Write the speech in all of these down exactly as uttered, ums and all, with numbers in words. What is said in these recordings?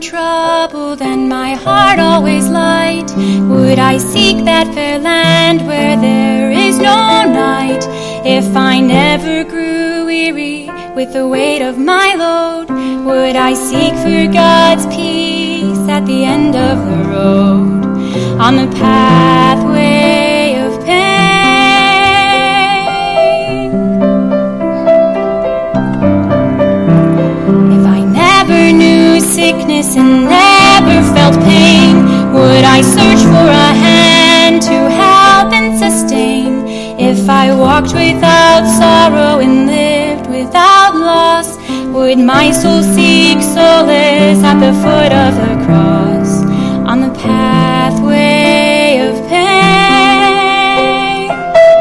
troubled and my heart always light, would I seek that fair land where there is no night? If I never grew weary with the weight of my load, would I seek for God's peace at the end of the road, on the pathway of pain? If I never knew sickness and never felt pain, would I search for a hand to help and sustain? If I walked without sorrow and lived without loss, would my soul seek solace at the foot of the cross, on the pathway of pain?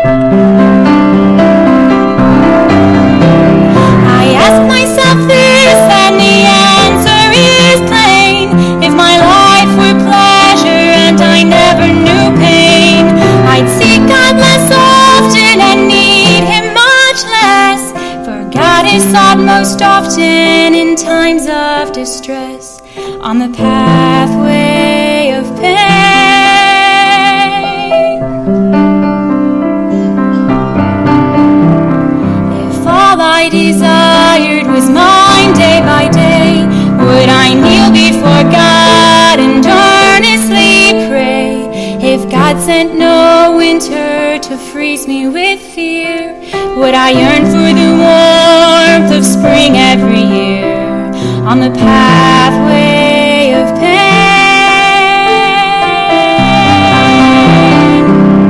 I ask myself this, and the answer is plain. If my life were pleasure and I never knew pain, I'd seek God less often and need Him much less, for God is sought most often in times of distress, on the pathway of pain. If all I desired was mine day by day, would I kneel before God and earnestly pray? If God sent no winter to freeze me with fear, would I yearn for the warmth of spring every year, on the pathway of pain?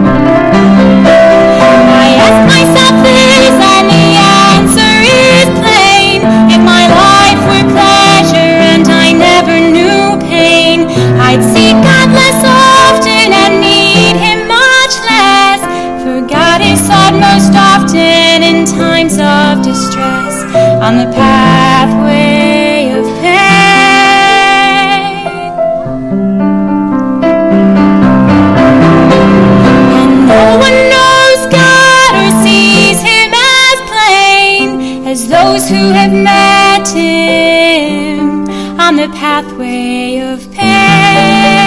I ask myself this, and the answer is plain. If my life were pleasure and I never knew pain, I'd seek God less often and need Him much less, for God is sought most often in times of distress, on the pathway of pain. And no one knows God or sees Him as plain as those who have met Him on the pathway of pain.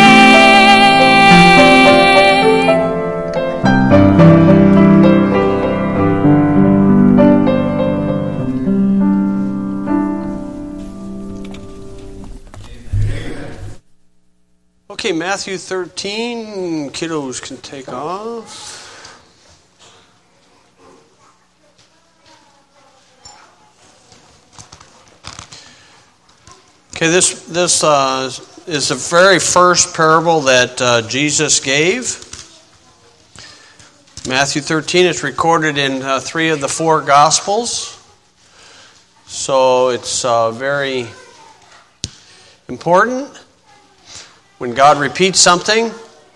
Okay, Matthew thirteen, kiddos can take off. Okay, this this uh, is the very first parable that uh, Jesus gave. Matthew thirteen is recorded in uh, three of the four Gospels, so it's uh, very important. When God repeats something,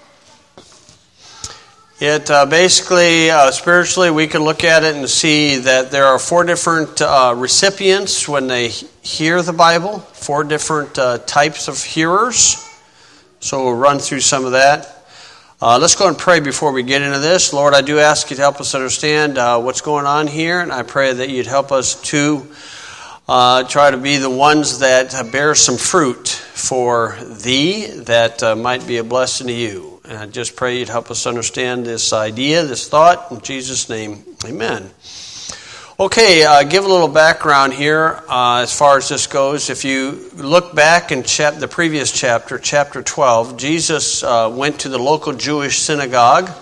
it uh, basically, uh, spiritually, we can look at it and see that there are four different uh, recipients when they hear the Bible, four different uh, types of hearers. So we'll run through some of that. Uh, let's go and pray before we get into this. Lord, I do ask you to help us understand uh, what's going on here, and I pray that you'd help us to Uh, try to be the ones that uh, bear some fruit for thee that uh, might be a blessing to you. And I just pray you'd help us understand this idea, this thought. In Jesus' name, amen. Okay, uh, give a little background here uh, as far as this goes. If you look back in chap- the previous chapter, chapter twelve, Jesus uh, went to the local Jewish synagogue,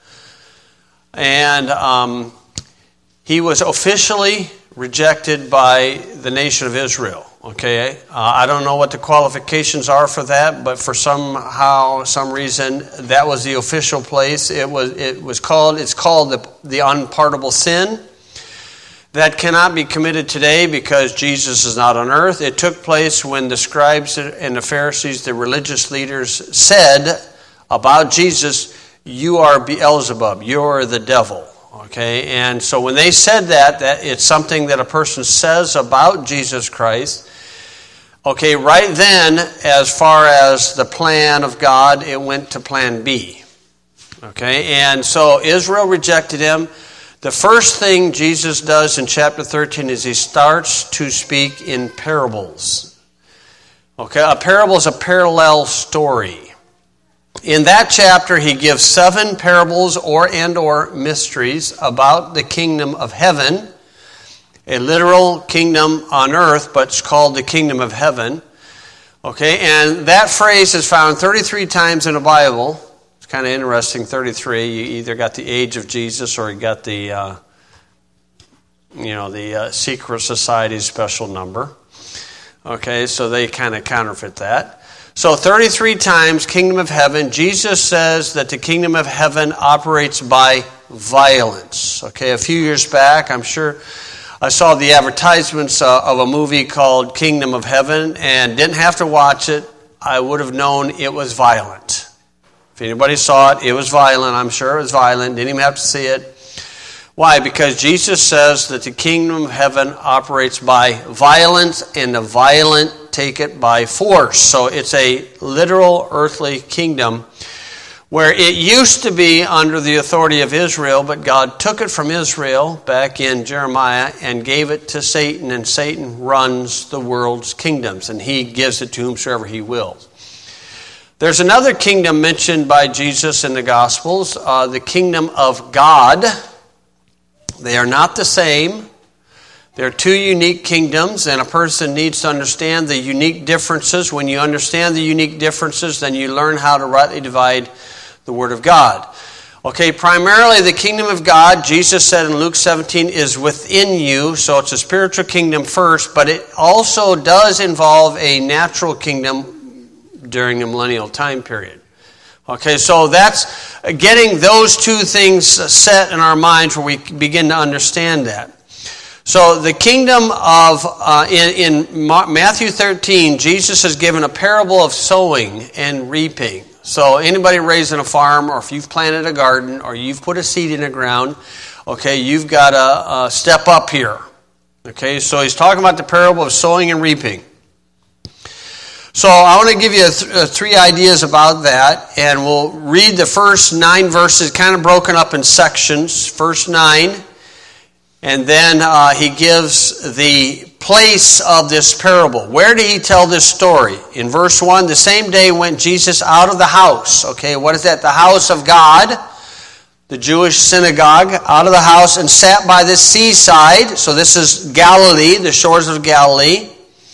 and um, he was officially rejected by the nation of Israel. Okay, uh, I don't know what the qualifications are for that, but for somehow, some reason, that was the official place. It was. It was called. It's called the the unpardonable sin. That cannot be committed today because Jesus is not on earth. It took place when the scribes and the Pharisees, the religious leaders, said about Jesus, "You are Beelzebub. You are the devil." Okay, and so when they said that, that it's something that a person says about Jesus Christ. Okay, right then, as far as the plan of God, it went to plan B. Okay, and so Israel rejected him. The first thing Jesus does in chapter thirteen is he starts to speak in parables. Okay, a parable is a parallel story. In that chapter, he gives seven parables or and or mysteries about the kingdom of heaven, a literal kingdom on earth, but it's called the kingdom of heaven. Okay, and that phrase is found thirty-three times in the Bible. It's kind of interesting, thirty-three. You either got the age of Jesus or you got the, uh, you know, the uh, secret society special number. Okay, so they kind of counterfeit that. So thirty-three times, kingdom of heaven. Jesus says that the kingdom of heaven operates by violence. Okay, a few years back, I'm sure I saw the advertisements uh, of a movie called Kingdom of Heaven and didn't have to watch it. I would have known it was violent. If anybody saw it, it was violent. I'm sure it was violent. Didn't even have to see it. Why? Because Jesus says that the kingdom of heaven operates by violence, and the violent take it by force. So it's a literal earthly kingdom where it used to be under the authority of Israel, but God took it from Israel back in Jeremiah and gave it to Satan, and Satan runs the world's kingdoms, and he gives it to whomsoever he wills. There's another kingdom mentioned by Jesus in the Gospels, uh, the kingdom of God. They are not the same. They're two unique kingdoms, and a person needs to understand the unique differences. When you understand the unique differences, then you learn how to rightly divide the Word of God. Okay, primarily the kingdom of God, Jesus said in Luke seventeen, is within you, so it's a spiritual kingdom first, but it also does involve a natural kingdom during the millennial time period. Okay, so that's getting those two things set in our minds where we begin to understand that. So the kingdom of, uh, in, in Matthew thirteen, Jesus has given a parable of sowing and reaping. So anybody raising a farm, or if you've planted a garden, or you've put a seed in the ground, okay, you've got to uh, step up here. Okay, so he's talking about the parable of sowing and reaping. So I want to give you th- uh, three ideas about that, and we'll read the first nine verses, kind of broken up in sections, first nine, and then uh, he gives the place of this parable. Where did he tell this story? In verse one, the same day went Jesus out of the house. Okay, what is that? The house of God, the Jewish synagogue, out of the house, and sat by the seaside. So this is Galilee, the shores of Galilee.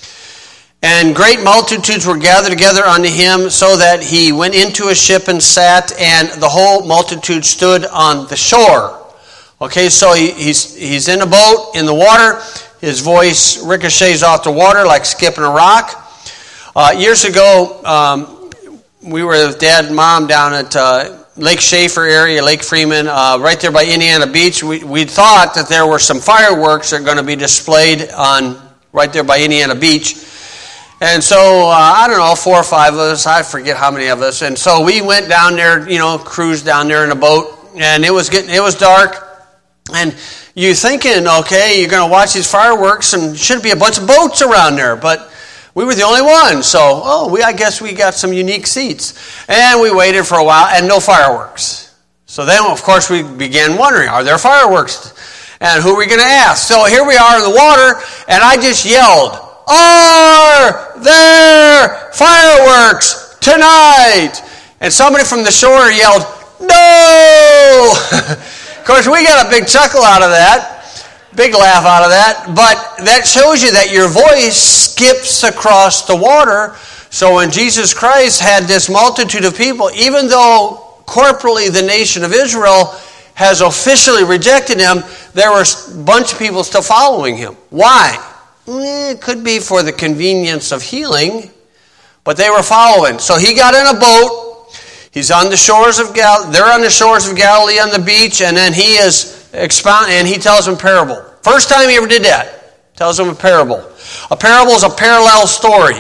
And great multitudes were gathered together unto him, so that he went into a ship and sat, and the whole multitude stood on the shore. Okay, so he, he's he's in a boat, in the water. His voice ricochets off the water like skipping a rock. Uh, years ago, um, we were with Dad and Mom down at uh, Lake Schaefer area, Lake Freeman, uh, right there by Indiana Beach. We, we thought that there were some fireworks that are going to be displayed on right there by Indiana Beach. And so, uh, I don't know, four or five of us, I forget how many of us. And so we went down there, you know, cruised down there in a boat, and it was getting, it was dark. And you're thinking, okay, you're going to watch these fireworks, and should be a bunch of boats around there. But we were the only ones, so, oh, we I guess we got some unique seats. And we waited for a while, and no fireworks. So then, of course, we began wondering, are there fireworks? And who are we going to ask? So here we are in the water, and I just yelled, "Are there fireworks tonight?" And somebody from the shore yelled, "No!" Of course, we got a big chuckle out of that, big laugh out of that, but that shows you that your voice skips across the water. So when Jesus Christ had this multitude of people, even though corporately the nation of Israel has officially rejected him, there were a bunch of people still following him. Why? It could be for the convenience of healing, but they were following. So he got in a boat. He's on the shores of Gal. They're on the shores of Galilee on the beach, and then he is expound, and he tells them parable. First time he ever did that, tells them a parable. A parable is a parallel story.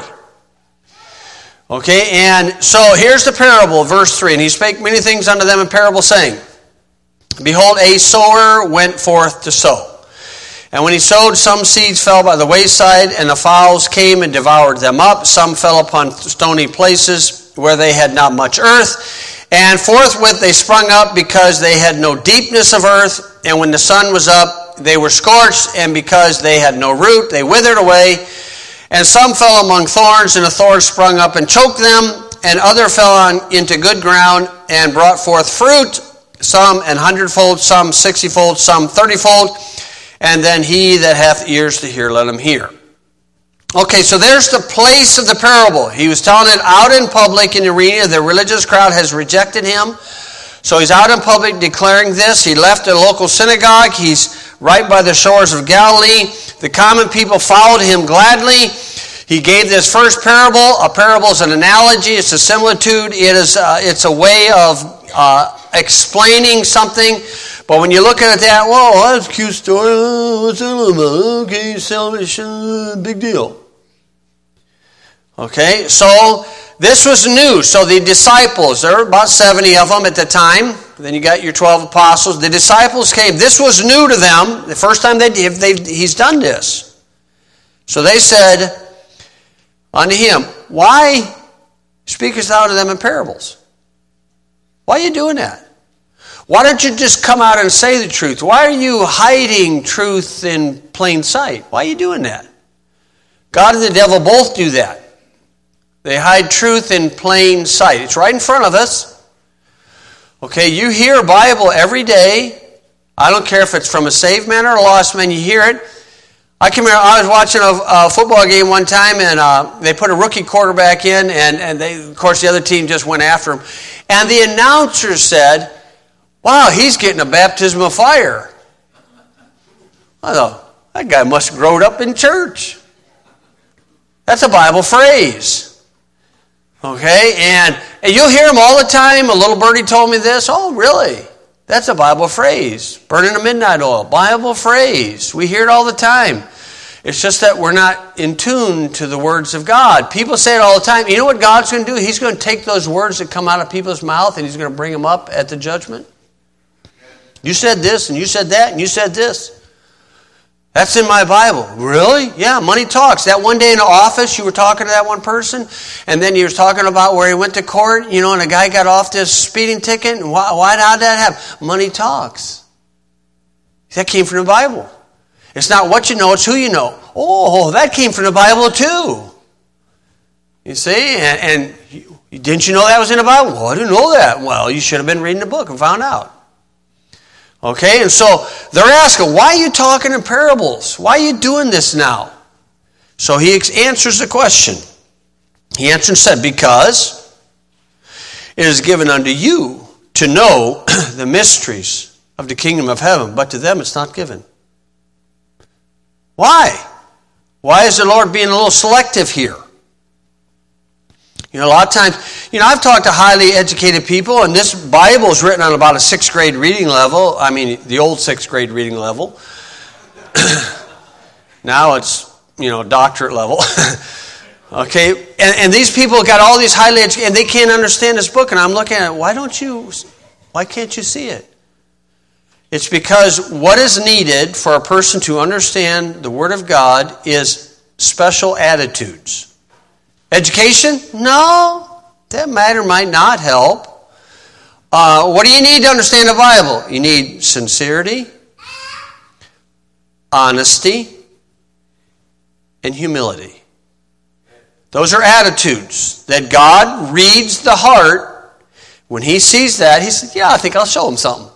Okay, and so here's the parable, verse three. And he spake many things unto them in parable, saying, Behold, a sower went forth to sow. And when he sowed, some seeds fell by the wayside, and the fowls came and devoured them up. Some fell upon stony places where they had not much earth. And forthwith they sprung up because they had no deepness of earth. And when the sun was up, they were scorched. And because they had no root, they withered away. And some fell among thorns, and the thorns sprung up and choked them, and other fell on into good ground and brought forth fruit, some an hundredfold, some sixtyfold, some thirtyfold. And then he that hath ears to hear, let him hear. Okay, so there's the place of the parable. He was telling it out in public in the arena. The religious crowd has rejected him. So he's out in public declaring this. He left a local synagogue. He's right by the shores of Galilee. The common people followed him gladly. He gave this first parable. A parable is an analogy. It's a similitude. It is. Uh, it's a way of uh, explaining something. But when you look at it that, whoa, that's a cute story. What's that about? Okay, salvation, big deal. Okay, so this was new. So the disciples, there were about seventy of them at the time. Then you got your twelve apostles. The disciples came. This was new to them. The first time they did, they, he's done this. So they said unto him, why speakest thou to them in parables? Why are you doing that? Why don't you just come out and say the truth? Why are you hiding truth in plain sight? Why are you doing that? God and the devil both do that. They hide truth in plain sight. It's right in front of us. Okay, you hear a Bible every day. I don't care if it's from a saved man or a lost man, you hear it. I can remember I was watching a, a football game one time, and uh, they put a rookie quarterback in, and, and they, of course the other team just went after him. And the announcer said, wow, he's getting a baptism of fire. I thought, that guy must have grown up in church. That's a Bible phrase. Okay, and, and you'll hear them all the time. A little birdie told me this. Oh, really? That's a Bible phrase. Burning the midnight oil. Bible phrase. We hear it all the time. It's just that we're not in tune to the words of God. People say it all the time. You know what God's going to do? He's going to take those words that come out of people's mouth and he's going to bring them up at the judgment. You said this, and you said that, and you said this. That's in my Bible. Really? Yeah, money talks. That one day in the office, you were talking to that one person, and then you were talking about where he went to court, you know, and a guy got off this speeding ticket, and why, why how'd that happen? Money talks. That came from the Bible. It's not what you know, it's who you know. Oh, that came from the Bible too. You see? And, and you, didn't you know that was in the Bible? Well, I didn't know that. Well, you should have been reading the book and found out. Okay, and so they're asking, why are you talking in parables? Why are you doing this now? So he answers the question. He answered and said, because it is given unto you to know the mysteries of the kingdom of heaven, but to them it's not given. Why? Why is the Lord being a little selective here? You know, a lot of times, you know, I've talked to highly educated people, and this Bible is written on about a sixth grade reading level. I mean, the old sixth grade reading level. Now it's, you know, doctorate level. Okay, and, and these people got all these highly educated, and they can't understand this book, and I'm looking at it, why don't you, why can't you see it? It's because what is needed for a person to understand the Word of God is special attitudes. Education? No, that matter might not help. Uh, what do you need to understand the Bible? You need sincerity, honesty, and humility. Those are attitudes that God reads the heart. When he sees that, he says, yeah, I think I'll show him something.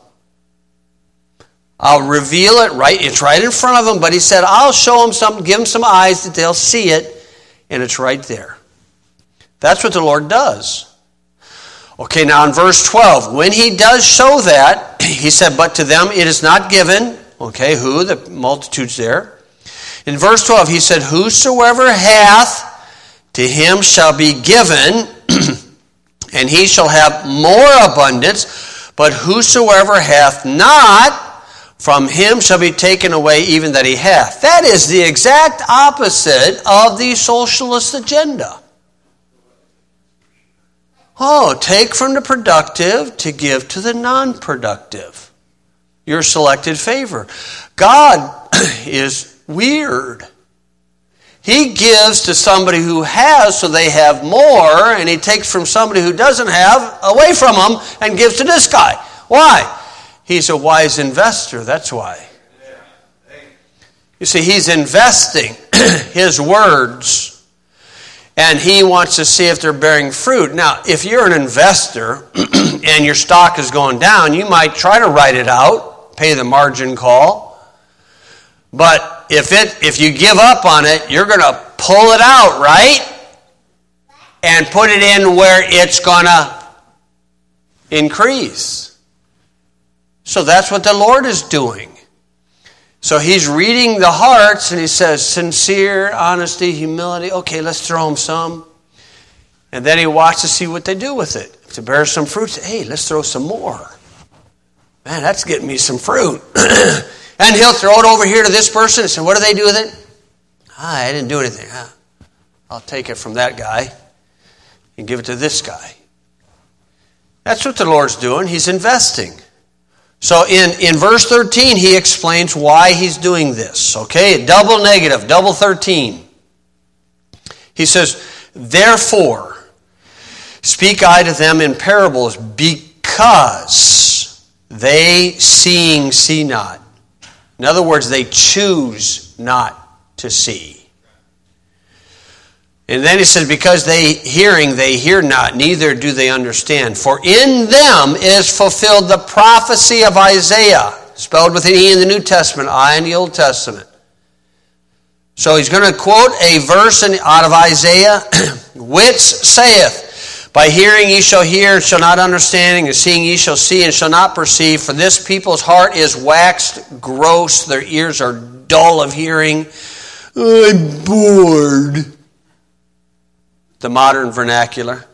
I'll reveal it right, it's right in front of him, but he said, I'll show him something, give him some eyes that they'll see it, and it's right there. That's what the Lord does. Okay, now in verse twelve, when he does show that, he said, but to them it is not given. Okay, who? The multitudes there. In verse twelve, he said, whosoever hath, to him shall be given, and he shall have more abundance. But whosoever hath not, from him shall be taken away even that he hath. That is the exact opposite of the socialist agenda. Oh, take from the productive to give to the non-productive. Your selected favor. God is weird. He gives to somebody who has so they have more, and he takes from somebody who doesn't have away from them and gives to this guy. Why? He's a wise investor, that's why. You see, he's investing. his words, and he wants to see if they're bearing fruit. Now, if you're an investor and your stock is going down, you might try to write it out, pay the margin call. But if it if you give up on it, you're going to pull it out, right? And put it in where it's going to increase. So that's what the Lord is doing. So he's reading the hearts, and he says, sincere, honesty, humility. Okay, let's throw them some. And then he watches to see what they do with it. If it bears some fruit, hey, let's throw some more. Man, that's getting me some fruit. And he'll throw it over here to this person and say, what do they do with it? Ah, I didn't do anything. Ah, I'll take it from that guy and give it to this guy. That's what the Lord's doing. He's investing. So in, in verse thirteen, he explains why he's doing this. Okay, double negative, double thirteen. He says, therefore, speak I to them in parables, because they seeing see not. In other words, they choose not to see. And then he says, because they hearing, they hear not, neither do they understand. For in them is fulfilled the prophecy of Isaiah, spelled with an E in the New Testament, I in the Old Testament. So he's going to quote a verse out of Isaiah, which saith, by hearing ye shall hear, and shall not understand, and seeing ye shall see, and shall not perceive. For this people's heart is waxed gross, their ears are dull of hearing. I'm bored. The modern vernacular.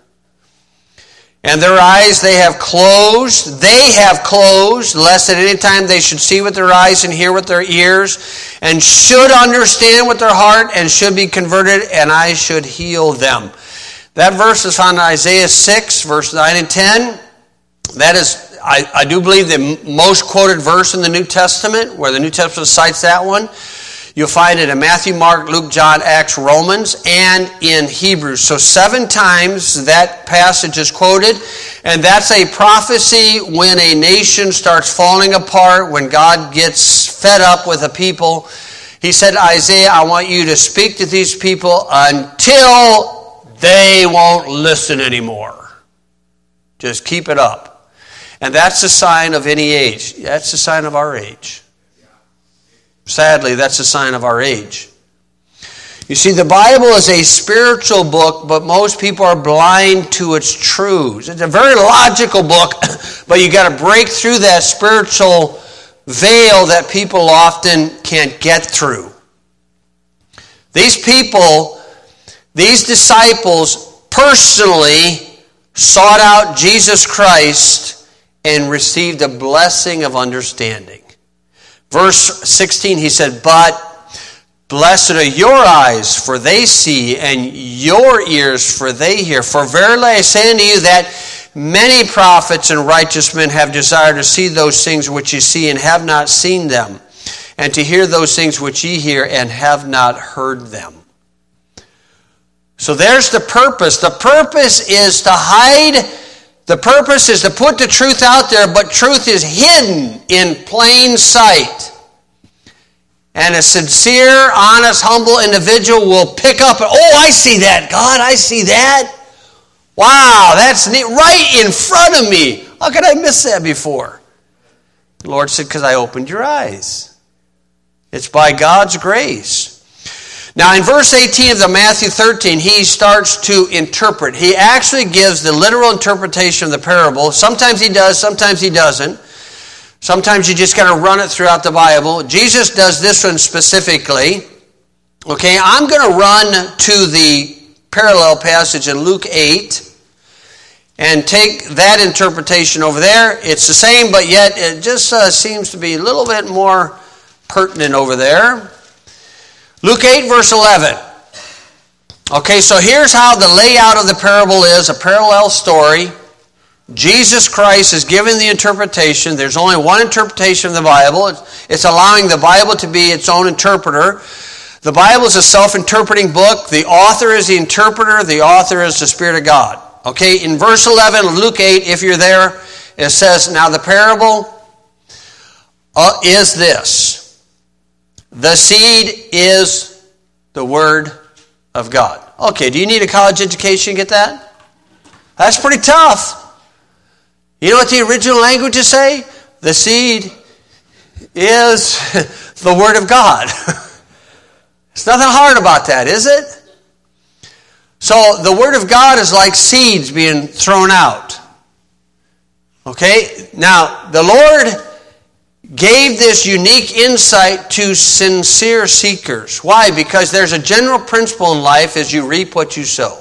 And their eyes they have closed, they have closed, lest at any time they should see with their eyes and hear with their ears, and should understand with their heart, and should be converted, and I should heal them. That verse is found in Isaiah six, verse nine and ten. That is, I, I do believe, the most quoted verse in the New Testament, where the New Testament cites that one. You'll find it in Matthew, Mark, Luke, John, Acts, Romans, and in Hebrews. So seven times that passage is quoted, and that's a prophecy when a nation starts falling apart, when God gets fed up with a people. He said, Isaiah, I want you to speak to these people until they won't listen anymore. Just keep it up. And that's the sign of any age. That's the sign of our age. Sadly, that's a sign of our age. You see, the Bible is a spiritual book, but most people are blind to its truths. It's a very logical book, but you got to break through that spiritual veil that people often can't get through. These people, these disciples personally sought out Jesus Christ and received a blessing of understanding. Verse sixteen, he said, but blessed are your eyes, for they see, and your ears, for they hear. For verily I say unto you that many prophets and righteous men have desired to see those things which ye see, and have not seen them, and to hear those things which ye hear, and have not heard them. So there's the purpose. The purpose is to hide. The purpose is to put the truth out there, but truth is hidden in plain sight. And a sincere, honest, humble individual will pick up, oh, I see that, God, I see that. Wow, that's neat, right in front of me. How could I miss that before? The Lord said, because I opened your eyes. It's by God's grace. Now in verse eighteen of the Matthew thirteen, he starts to interpret. He actually gives the literal interpretation of the parable. Sometimes he does, sometimes he doesn't. Sometimes you just got to run it throughout the Bible. Jesus does this one specifically. Okay, I'm going to run to the parallel passage in Luke eight and take that interpretation over there. It's the same, but yet it just uh, seems to be a little bit more pertinent over there. Luke eight, verse eleven. Okay, so here's how the layout of the parable is, a parallel story. Jesus Christ is giving the interpretation. There's only one interpretation of the Bible. It's, it's allowing the Bible to be its own interpreter. The Bible is a self-interpreting book. The author is the interpreter. The author is the Spirit of God. Okay, in verse eleven of Luke eight, if you're there, it says, now the parable uh, is this. The seed is the the Word of God. Okay, do you need a college education to get that? That's pretty tough. You know what the original languages say? The seed is the Word of God. There's nothing hard about that, is it? So the Word of God is like seeds being thrown out. Okay? Now, the Lord gave this unique insight to sincere seekers. Why? Because there's a general principle in life as you reap what you sow.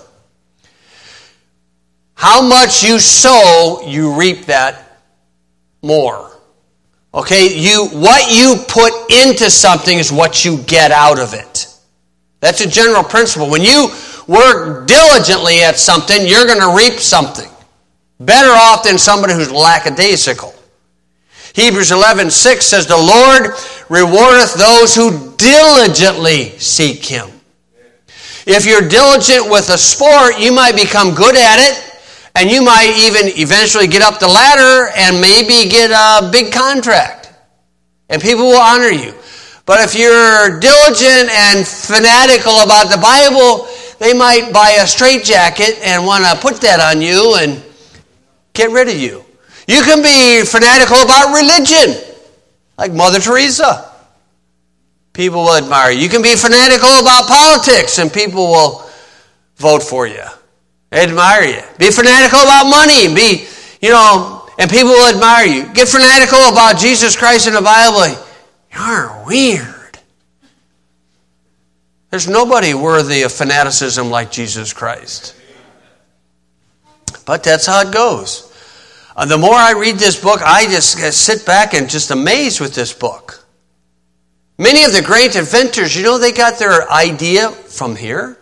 How much you sow, you reap that more. Okay? You, what you put into something is what you get out of it. That's a general principle. When you work diligently at something, you're going to reap something. Better off than somebody who's lackadaisical. Hebrews eleven six says, the Lord rewardeth those who diligently seek Him. If you're diligent with a sport, you might become good at it, and you might even eventually get up the ladder and maybe get a big contract. And people will honor you. But if you're diligent and fanatical about the Bible, they might buy a straitjacket and want to put that on you and get rid of you. You can be fanatical about religion, like Mother Teresa. People will admire you. You can be fanatical about politics, and people will vote for you, admire you. Be fanatical about money, be, you know, and people will admire you. Get fanatical about Jesus Christ in the Bible. You're weird. There's nobody worthy of fanaticism like Jesus Christ. But that's how it goes. Uh, the more I read this book, I just sit back and just amazed with this book. Many of the great inventors, you know, they got their idea from here.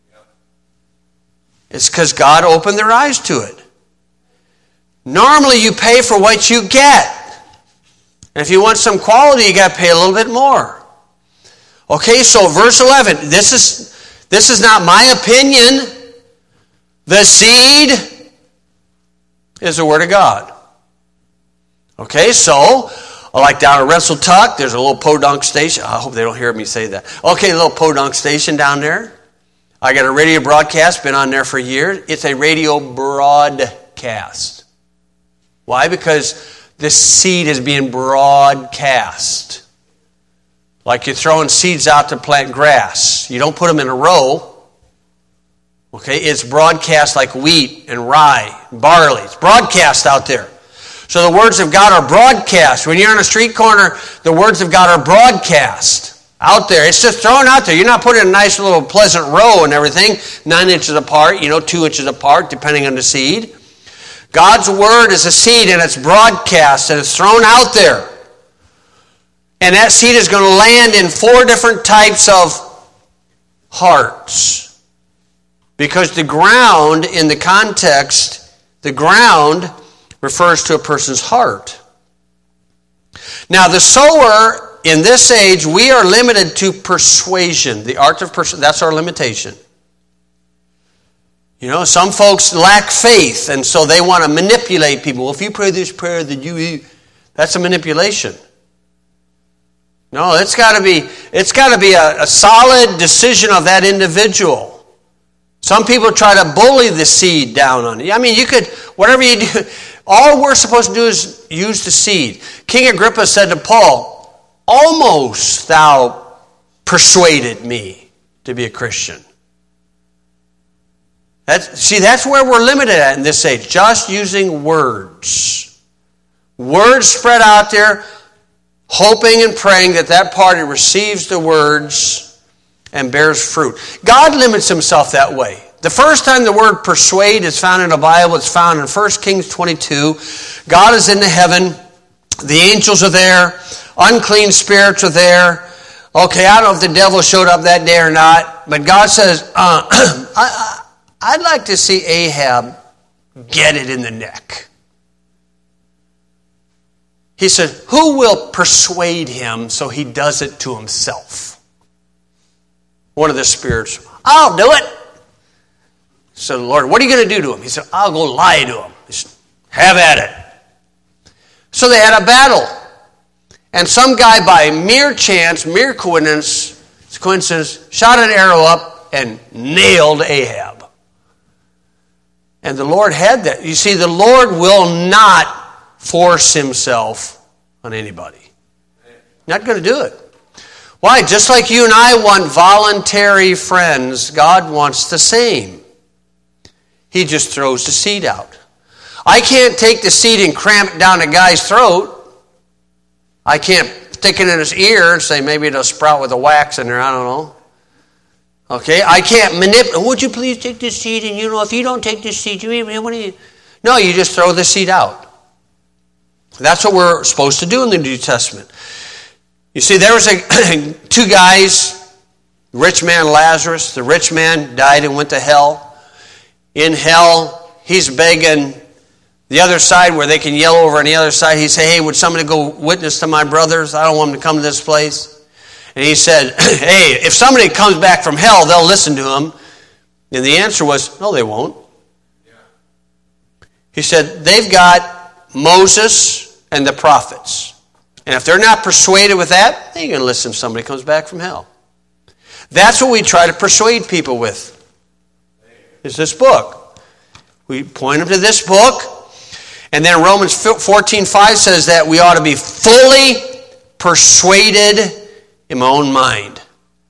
It's because God opened their eyes to it. Normally you pay for what you get. And if you want some quality, you got to pay a little bit more. Okay, so verse eleven, this is, this is not my opinion. The seed is the Word of God. Okay, so, like down at Wrestle Tuck, there's a little podunk station. I hope they don't hear me say that. Okay, a little podunk station down there. I got a radio broadcast, been on there for years. It's a radio broadcast. Why? Because the seed is being broadcast. Like you're throwing seeds out to plant grass. You don't put them in a row. Okay, it's broadcast like wheat and rye, barley. It's broadcast out there. So the words of God are broadcast. When you're on a street corner, the words of God are broadcast out there. It's just thrown out there. You're not putting a nice little pleasant row and everything, nine inches apart, you know, two inches apart, depending on the seed. God's Word is a seed, and it's broadcast, and it's thrown out there. And that seed is going to land in four different types of hearts. Because the ground, in the context, the ground refers to a person's heart. Now, the sower, in this age, we are limited to persuasion. The art of persuasion, that's our limitation. You know, some folks lack faith, and so they want to manipulate people. Well, if you pray this prayer, then you... That's a manipulation. No, it's got to be, it's got to be a, a solid decision of that individual. Some people try to bully the seed down on it. I mean, you could, whatever you do, all we're supposed to do is use the seed. King Agrippa said to Paul, almost thou persuaded me to be a Christian. That's, see, that's where we're limited at in this age, just using words. Words spread out there, hoping and praying that that party receives the words and bears fruit. God limits Himself that way. The first time the word persuade is found in the Bible, it's found in First Kings twenty-two. God is in the heaven. The angels are there. Unclean spirits are there. Okay, I don't know if the devil showed up that day or not, but God says, uh, I, I, I'd like to see Ahab get it in the neck. He said, who will persuade him so he does it to himself? One of the spirits, I'll do it. So the Lord, what are you going to do to him? He said, I'll go lie to him. He said, have at it. So they had a battle. And some guy, by mere chance, mere coincidence, It's a coincidence. Shot an arrow up and nailed Ahab. And the Lord had that. You see, the Lord will not force himself on anybody. Not going to do it. Why? Just like you and I want voluntary friends, God wants the same. He just throws the seed out. I can't take the seed and cram it down a guy's throat. I can't stick it in his ear and say maybe it'll sprout with a wax in there, I don't know. Okay, I can't manipulate. Would you please take this seed? And you know, if you don't take this seed, you what do you? No, you just throw the seed out. That's what we're supposed to do in the New Testament. You see, there was a two guys, rich man Lazarus. The rich man died and went to hell. In hell, he's begging the other side where they can yell over on the other side. He said, hey, would somebody go witness to my brothers? I don't want them to come to this place. And he said, hey, if somebody comes back from hell, they'll listen to him. And the answer was, no, they won't. Yeah. He said, they've got Moses and the prophets. And if they're not persuaded with that, they ain't going to listen if somebody comes back from hell. That's what we try to persuade people with, is this book. We point them to this book. And then Romans fourteen five says that we ought to be fully persuaded in my own mind.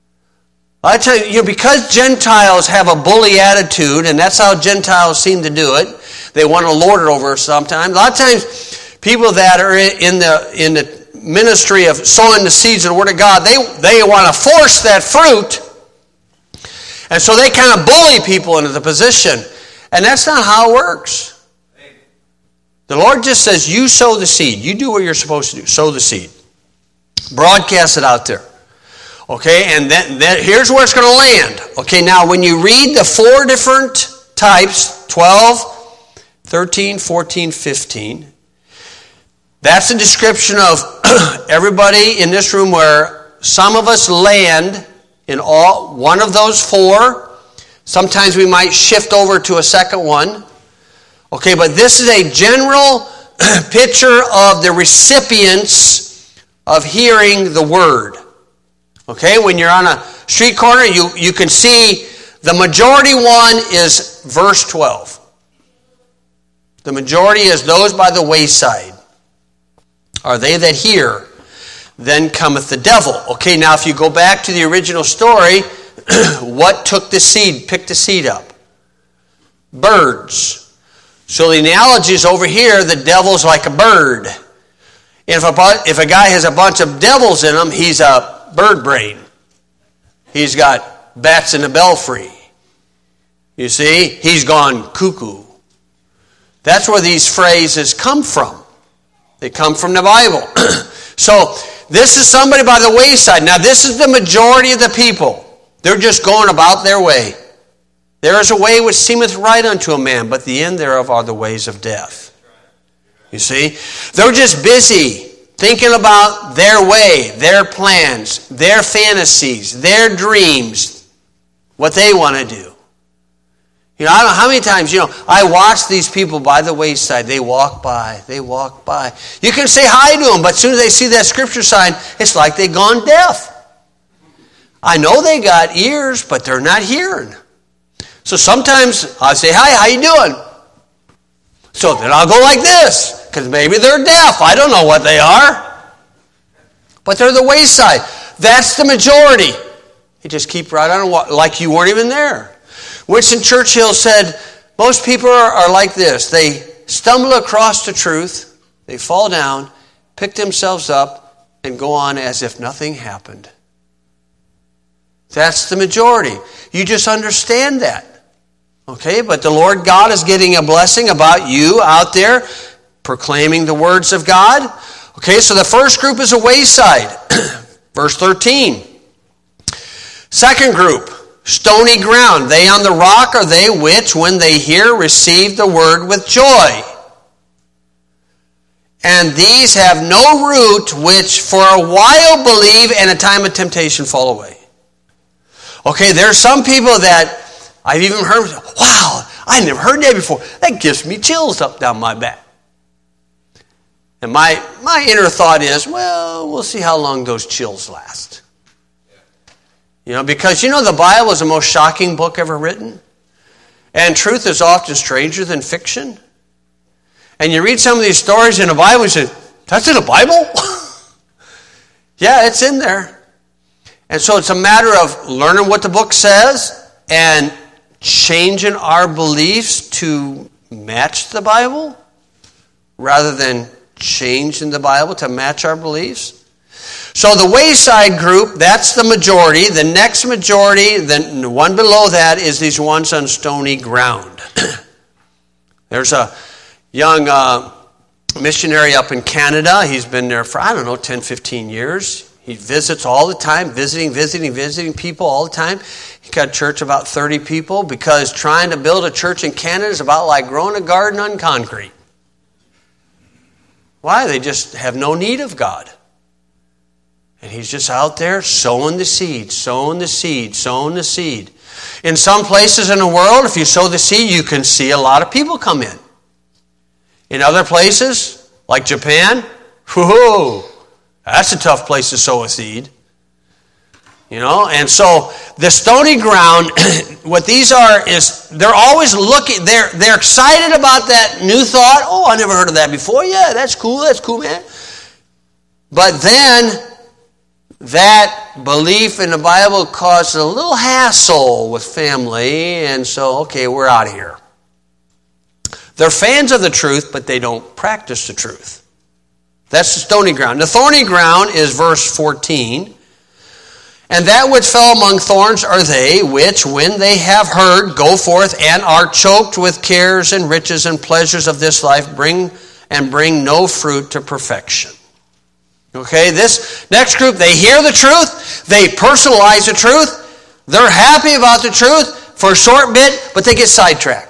I tell you, you know, because Gentiles have a bully attitude, and that's how Gentiles seem to do it. They want to lord it over sometimes. A lot of times, people that are in the in the ministry of sowing the seeds of the Word of God, they, they want to force that fruit. And so they kind of bully people into the position. And that's not how it works. The Lord just says, you sow the seed. You do what you're supposed to do. Sow the seed. Broadcast it out there. Okay, and then, then here's where it's going to land. Okay, now when you read the four different types, twelve, thirteen, fourteen, fifteen, that's a description of everybody in this room where some of us land in all one of those four. Sometimes we might shift over to a second one. Okay, but this is a general picture of the recipients of hearing the word. Okay, when you're on a street corner, you, you can see the majority one is verse twelve. The majority is those by the wayside. Are they that hear? Then cometh the devil. Okay, now if you go back to the original story, what took the seed, picked the seed up? Birds. So the analogy is over here, the devil's like a bird. If a, if a guy has a bunch of devils in him, he's a bird brain. He's got bats in the belfry. You see, he's gone cuckoo. That's where these phrases come from. They come from the Bible. So this is somebody by the wayside. Now this is the majority of the people. They're just going about their way. There is a way which seemeth right unto a man, but the end thereof are the ways of death. You see? They're just busy thinking about their way, their plans, their fantasies, their dreams, what they want to do. You know, I don't know how many times, you know, I watch these people by the wayside. They walk by, they walk by. You can say hi to them, but as soon as they see that scripture sign, it's like they've gone deaf. I know they got ears, but they're not hearing. So sometimes I say, hi, how you doing? So then I'll go like this, because maybe they're deaf. I don't know what they are. But they're the wayside. That's the majority. You just keep right on like you weren't even there. Winston Churchill said, most people are, are like this. They stumble across the truth, they fall down, pick themselves up, and go on as if nothing happened. That's the majority. You just understand that. Okay, but the Lord God is getting a blessing about you out there proclaiming the words of God. Okay, so the first group is a wayside. Verse thirteen. Second group, stony ground. They on the rock are they which, when they hear, receive the word with joy. And these have no root, which for a while believe, and a time of temptation fall away. Okay, there are some people that I've even heard, wow, I never heard that before. That gives me chills up down my back. And my, my inner thought is, well, we'll see how long those chills last. You know, because you know the Bible is the most shocking book ever written. And truth is often stranger than fiction. And you read some of these stories in the Bible and you say, that's in the Bible? Yeah, it's in there. And so it's a matter of learning what the book says and changing our beliefs to match the Bible rather than changing the Bible to match our beliefs. So the wayside group, that's the majority. The next majority, the one below that, is these ones on stony ground. There's a young uh, missionary up in Canada. He's been there for, I don't know, ten, fifteen years. He visits all the time, visiting, visiting, visiting people all the time. He got a church of about thirty people because trying to build a church in Canada is about like growing a garden on concrete. Why? They just have no need of God. And he's just out there sowing the seed, sowing the seed, sowing the seed. In some places in the world, if you sow the seed, you can see a lot of people come in. In other places, like Japan, whoo, that's a tough place to sow a seed. You know, and so the stony ground, what these are is they're always looking, they're they're excited about that new thought. Oh, I never heard of that before. Yeah, that's cool, that's cool, man. But then that belief in the Bible caused a little hassle with family, and so, okay, we're out of here. They're fans of the truth, but they don't practice the truth. That's the stony ground. The thorny ground is verse fourteen. And that which fell among thorns are they, which, when they have heard, go forth and are choked with cares and riches and pleasures of this life, bring and bring no fruit to perfection. Okay, this next group, they hear the truth, they personalize the truth, they're happy about the truth for a short bit, but they get sidetracked.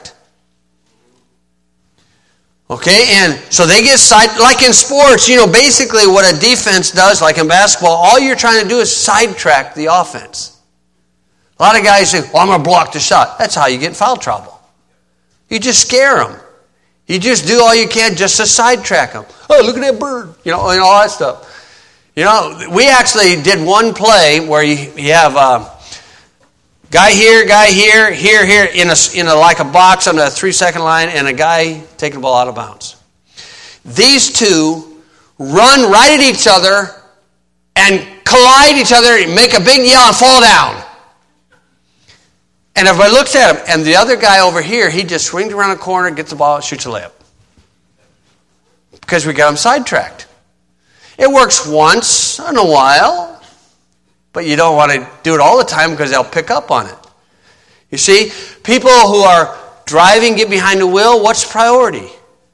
Okay, and so they get side, like in sports, you know, basically what a defense does, like in basketball, all you're trying to do is sidetrack the offense. A lot of guys say, well, I'm going to block the shot. That's how you get in foul trouble. You just scare them. You just do all you can just to sidetrack them. Oh, look at that bird, you know, and all that stuff. You know, we actually did one play where you, you have a guy here, guy here, here, here, in a, in a like a box on a three-second line, and a guy taking the ball out of bounds. These two run right at each other and collide each other, and make a big yell and fall down. And everybody looks at him, and the other guy over here, he just swings around a corner, gets the ball, shoots a layup. Because we got him sidetracked. It works once in a while, but you don't want to do it all the time because they'll pick up on it. You see, people who are driving, get behind the wheel, what's the priority?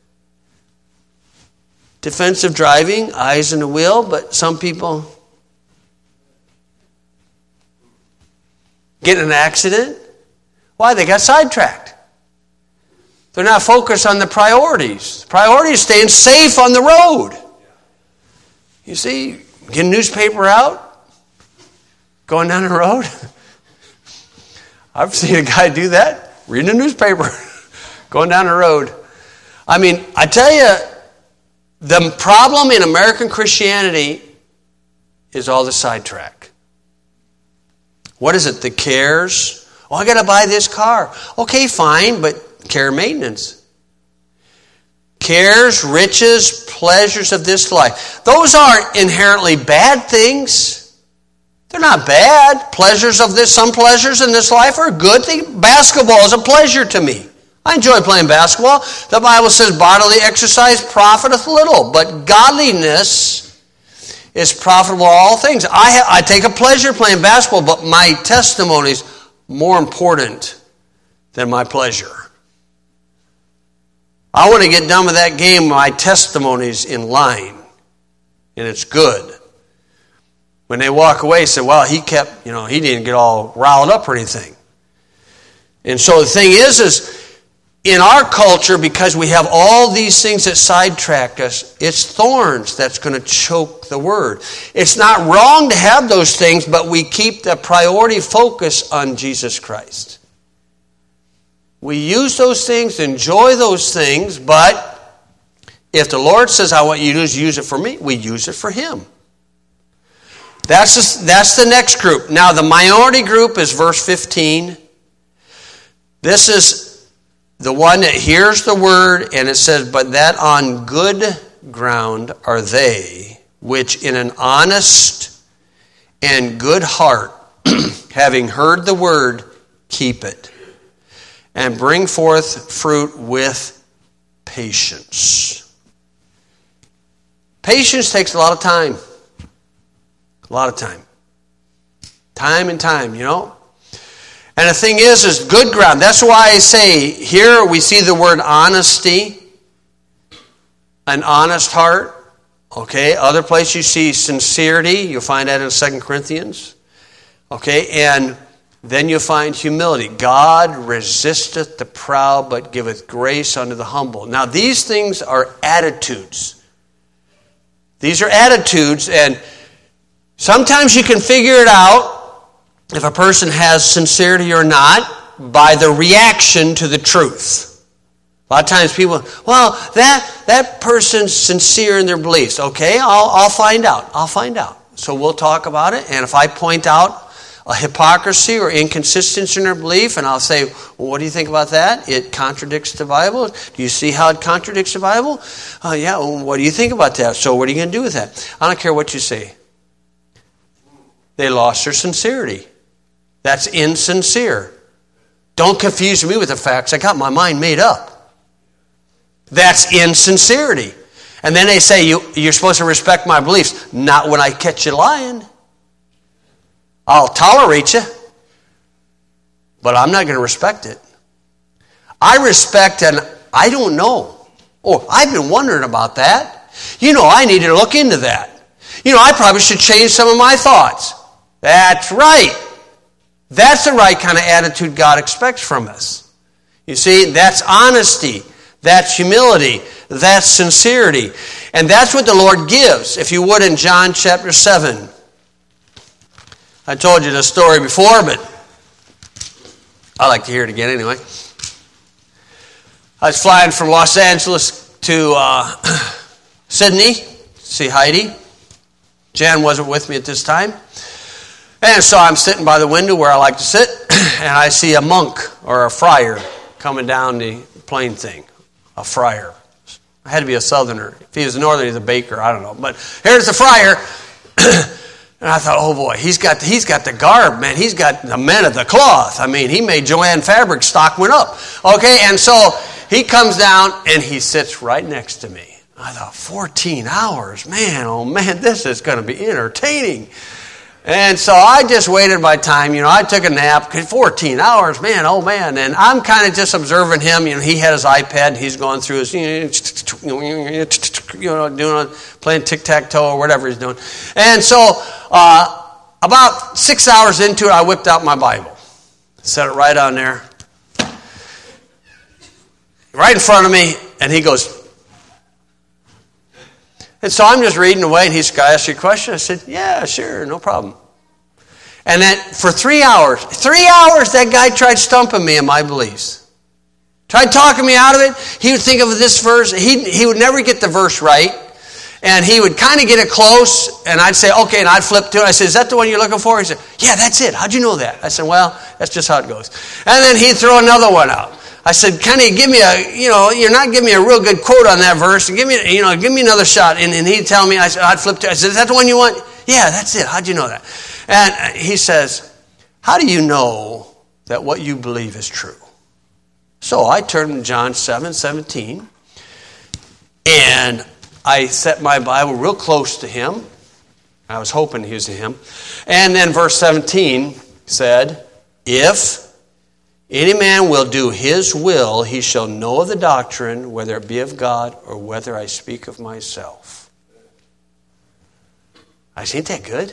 Defensive driving, eyes on the wheel, but some people get in an accident. Why? They got sidetracked. They're not focused on the priorities. The priority is staying safe on the road. You see, get a newspaper out, going down the road. I've seen a guy do that, reading a newspaper, going down the road. I mean, I tell you, the problem in American Christianity is all the sidetrack. What is it? The cares. Oh, I got to buy this car. Okay, fine, but care maintenance. Cares, riches, pleasures of this life. Those aren't inherently bad things. They're not bad. Pleasures of this, some pleasures in this life are good things. Basketball is a pleasure to me. I enjoy playing basketball. The Bible says bodily exercise profiteth little, but godliness is profitable in all things. I, ha- I take a pleasure playing basketball, but my testimony is more important than my pleasure. I want to get done with that game, my testimony's in line, and it's good. When they walk away, say, well, he kept, you know, he didn't get all riled up or anything. And so the thing is, is in our culture, because we have all these things that sidetrack us, it's thorns that's going to choke the word. It's not wrong to have those things, but we keep the priority focus on Jesus Christ. We use those things, enjoy those things, but if the Lord says, I want you to use it for me, we use it for Him. That's, just, that's the next group. Now, the minority group is verse fifteen. This is the one that hears the word, and it says, but that on good ground are they, which in an honest and good heart, having heard the word, keep it, and bring forth fruit with patience. Patience takes a lot of time. A lot of time. Time and time, you know. And the thing is, is good ground. That's why I say, here we see the word honesty, an honest heart. Okay, other place you see sincerity. You'll find that in Second Corinthians. Okay, and then you'll find humility. God resisteth the proud, but giveth grace unto the humble. Now, these things are attitudes. These are attitudes, and sometimes you can figure it out if a person has sincerity or not by the reaction to the truth. A lot of times people, well, that that person's sincere in their beliefs. Okay, I'll, I'll find out. I'll find out. So we'll talk about it, and if I point out a hypocrisy or inconsistency in their belief, and I'll say, well, what do you think about that? It contradicts the Bible. Do you see how it contradicts the Bible? Oh, yeah, well, what do you think about that? So what are you going to do with that? I don't care what you say. They lost their sincerity. That's insincere. Don't confuse me with the facts. I got my mind made up. That's insincerity. And then they say, you, you're supposed to respect my beliefs. Not when I catch you lying. I'll tolerate you, but I'm not going to respect it. I respect and I don't know. Oh, I've been wondering about that. You know, I need to look into that. You know, I probably should change some of my thoughts. That's right. That's the right kind of attitude God expects from us. You see, that's honesty. That's humility. That's sincerity. And that's what the Lord gives. If you would, in John chapter seven. I told you this story before, but I like to hear it again anyway. I was flying from Los Angeles to uh, Sydney to see Heidi. Jan wasn't with me at this time. And so I'm sitting by the window where I like to sit, and I see a monk or a friar coming down the plane thing. A friar. I had to be a southerner. If he was a northerner, he's a baker. I don't know. But here's the friar. And I thought, oh boy, he's got he's got the garb, man. He's got the men of the cloth. I mean, he made Joanne fabric stock went up. Okay, and so he comes down and he sits right next to me. I thought, fourteen hours, man, oh man, this is going to be entertaining. And so I just waited my time. You know, I took a nap. fourteen hours, man, oh man. And I'm kind of just observing him. You know, he had his iPad and he's going through his, you know, doing, playing tic-tac-toe or whatever he's doing. And so uh, about six hours into it, I whipped out my Bible. Set it right on there. Right in front of me. And he goes, and so I'm just reading away, and he's got to ask you a question. I said, yeah, sure, no problem. And then for three hours, three hours, that guy tried stumping me in my beliefs. Tried talking me out of it. He would think of this verse. He, he would never get the verse right. And he would kind of get it close, and I'd say, okay, and I'd flip to it. I said, is that the one you're looking for? He said, yeah, that's it. How'd you know that? I said, well, that's just how it goes. And then he'd throw another one out. I said, kind of give me a, you know, you're not giving me a real good quote on that verse. Give me, you know, give me another shot. And, and he'd tell me, I said, I'd flip to it. I said, is that the one you want? Yeah, that's it. How'd you know that? And he says, how do you know that what you believe is true? So I turned to John seven seventeen, and I set my Bible real close to him. I was hoping he was to him. And then verse seventeen said, if any man will do his will, he shall know of the doctrine, whether it be of God or whether I speak of myself. I said, ain't that good?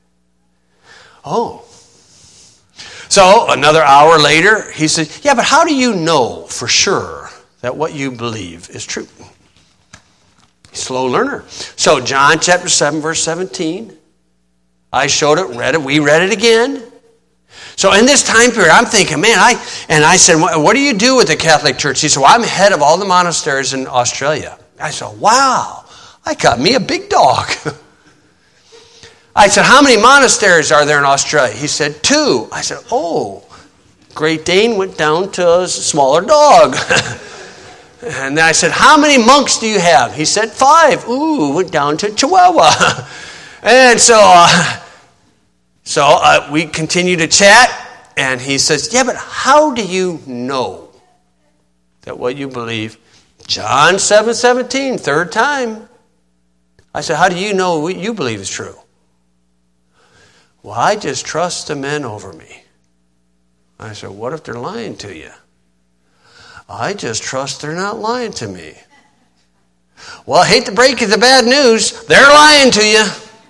Oh. So another hour later, he said, yeah, but how do you know for sure that what you believe is true? Slow learner. So John chapter seven, verse seventeen. I showed it, read it, we read it again. So in this time period, I'm thinking, man, I and I said, what do you do with the Catholic Church? He said, well, I'm head of all the monasteries in Australia. I said, wow, I got me a big dog. I said, how many monasteries are there in Australia? He said, two. I said, oh, Great Dane went down to a smaller dog. And then I said, how many monks do you have? He said, five. Ooh, went down to Chihuahua. And so, uh, so uh, we continue to chat. And he says, yeah, but how do you know that what you believe? John seven seventeen, third time. I said, how do you know what you believe is true? Well, I just trust the men over me. I said, what if they're lying to you? I just trust they're not lying to me. Well, I hate to break you the bad news. They're lying to you.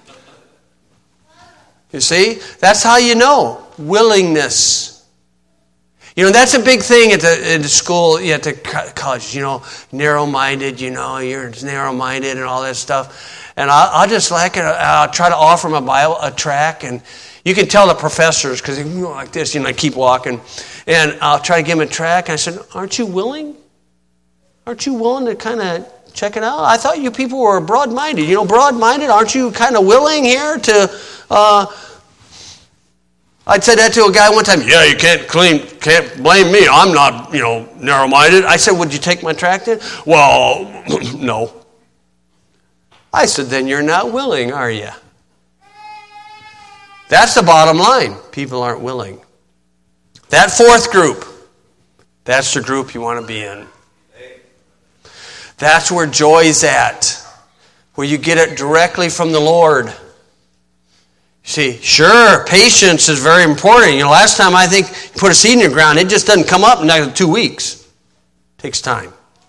You see, that's how you know. Willingness. You know, that's a big thing at the, at the school, at the college, you know, narrow-minded, you know, you're narrow-minded and all that stuff. And I'll, I'll just like it, I'll try to offer them a Bible, a track, and you can tell the professors, because they go like this, you know, I keep walking, and I'll try to give them a track, and I said, aren't you willing? Aren't you willing to kind of check it out? I thought you people were broad-minded. You know, broad-minded, aren't you kind of willing here to... Uh, I'd said that to a guy one time. Yeah, you can't claim, can't blame me. I'm not, you know, narrow-minded. I said, would you take my tract in? Well, no. I said, then you're not willing, are you? That's the bottom line. People aren't willing. That fourth group, that's the group you want to be in. That's where joy's at, where you get it directly from the Lord. See, sure, patience is very important. You know, last time I think you put a seed in your ground, it just doesn't come up in like two weeks. It takes time.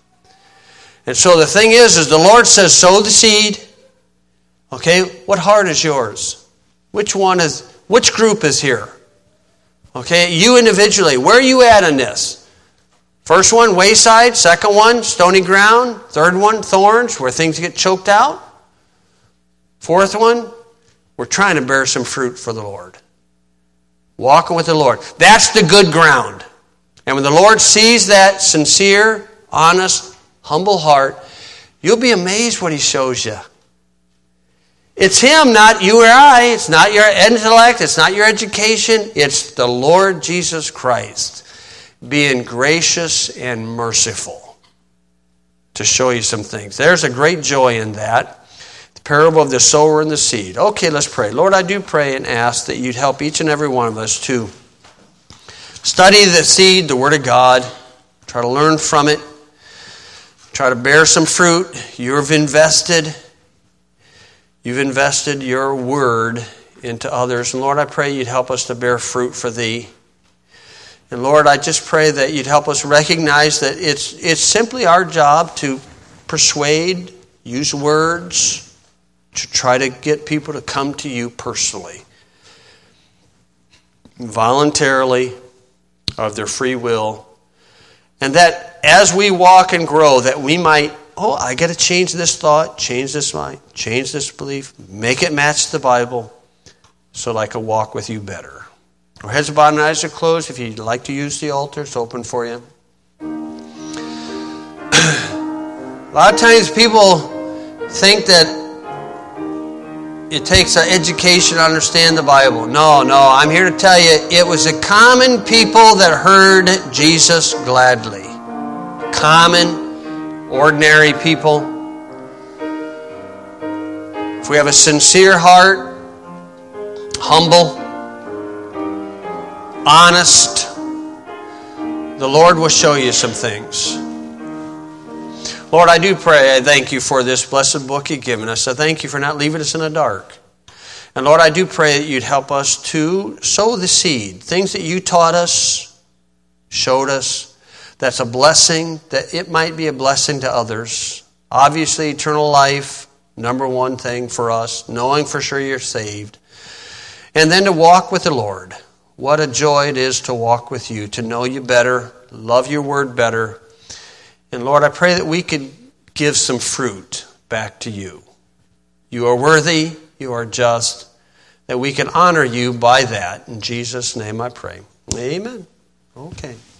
And so the thing is, is the Lord says, sow the seed. Okay, what heart is yours? Which one is, which group is here? Okay, you individually, where are you at in this? First one, wayside. Second one, stony ground. Third one, thorns, where things get choked out. Fourth one, we're trying to bear some fruit for the Lord. Walking with the Lord. That's the good ground. And when the Lord sees that sincere, honest, humble heart, you'll be amazed what He shows you. It's Him, not you or I. It's not your intellect. It's not your education. It's the Lord Jesus Christ being gracious and merciful to show you some things. There's a great joy in that. Parable of the sower and the seed. Okay, let's pray. Lord, I do pray and ask that you'd help each and every one of us to study the seed, the Word of God, try to learn from it, try to bear some fruit. You've invested, you've invested your Word into others. And Lord, I pray you'd help us to bear fruit for Thee. And Lord, I just pray that you'd help us recognize that it's it's simply our job to persuade, use words, to try to get people to come to you personally, voluntarily, of their free will. And that as we walk and grow, that we might, oh, I got to change this thought, change this mind, change this belief, make it match the Bible so that I can walk with you better. Our heads are bowed and eyes are closed. If you'd like to use the altar, it's open for you. A lot of times people think that it takes an education to understand the Bible. No, no, I'm here to tell you, it was the common people that heard Jesus gladly. Common, ordinary people. If we have a sincere heart, humble, honest, the Lord will show you some things. Lord, I do pray, I thank you for this blessed book you've given us. I thank you for not leaving us in the dark. And Lord, I do pray that you'd help us to sow the seed. Things that you taught us, showed us, that's a blessing, that it might be a blessing to others. Obviously, eternal life, number one thing for us, knowing for sure you're saved. And then to walk with the Lord. What a joy it is to walk with you, to know you better, love your word better. And Lord, I pray that we could give some fruit back to you. You are worthy, you are just, that we can honor you by that. In Jesus' name I pray. Amen. Okay.